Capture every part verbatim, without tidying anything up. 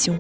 négociation.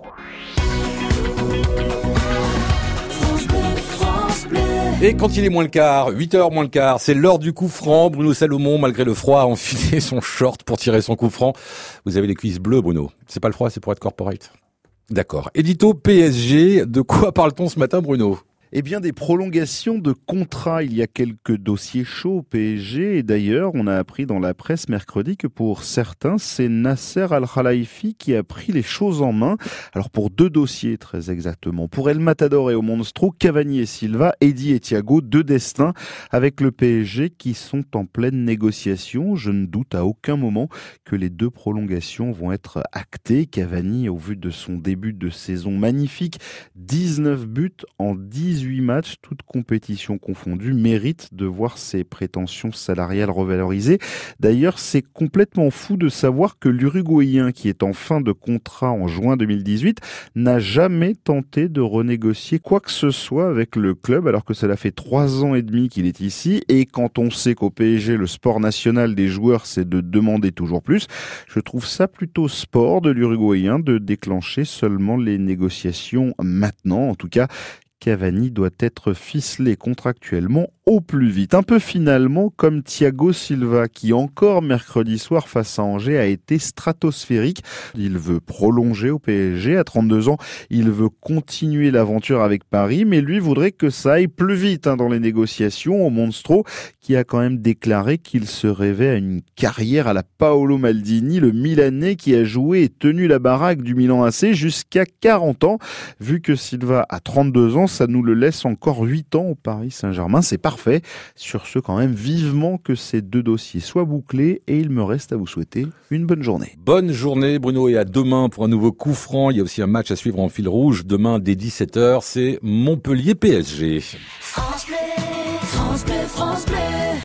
Et quand il est moins le quart, huit heures moins le quart, c'est l'heure du coup franc. Bruno Salomon, malgré le froid, a enfilé son short pour tirer son coup franc. Vous avez les cuisses bleues, Bruno. C'est pas le froid, c'est pour être corporate. D'accord. Édito P S G, de quoi parle-t-on ce matin, Bruno ? Eh bien, des prolongations de contrats. Il y a quelques dossiers chauds au P S G. Et d'ailleurs, on a appris dans la presse mercredi que pour certains, c'est Nasser Al-Khelaifi qui a pris les choses en main. Alors, pour deux dossiers, très exactement. Pour El Matador et au Monstro, Cavani et Silva, Eddy et Thiago, deux destins avec le P S G qui sont en pleine négociation. Je ne doute à aucun moment que les deux prolongations vont être actées. Cavani, au vu de son début de saison magnifique, dix-neuf buts en dix-huit matchs, toutes compétitions confondues, mérite de voir ses prétentions salariales revalorisées. D'ailleurs, c'est complètement fou de savoir que l'Uruguayen, qui est en fin de contrat en juin deux mille dix-huit, n'a jamais tenté de renégocier quoi que ce soit avec le club, alors que cela fait trois ans et demi qu'il est ici. Et quand on sait qu'au P S G, le sport national des joueurs, c'est de demander toujours plus, je trouve ça plutôt sport de l'Uruguayen de déclencher seulement les négociations maintenant. En tout cas, Cavani doit être ficelé contractuellement au plus vite. Un peu finalement comme Thiago Silva qui encore mercredi soir face à Angers a été stratosphérique. Il veut prolonger au P S G. À trente-deux ans, il veut continuer l'aventure avec Paris, mais lui voudrait que ça aille plus vite hein, dans les négociations. Au Monstro, qui a quand même déclaré qu'il se rêvait à une carrière à la Paolo Maldini, le Milanais qui a joué et tenu la baraque du Milan A C jusqu'à quarante ans. Vu que Silva a trente-deux ans, ça nous le laisse encore huit ans au Paris Saint-Germain. C'est parfait. Sur ce, quand même, vivement que ces deux dossiers soient bouclés et il me reste à vous souhaiter une bonne journée. Bonne journée, Bruno, et à demain pour un nouveau coup franc. Il y a aussi un match à suivre en fil rouge. Demain, dès dix-sept heures, c'est Montpellier P S G. France Bleu, France Bleu, France Bleu.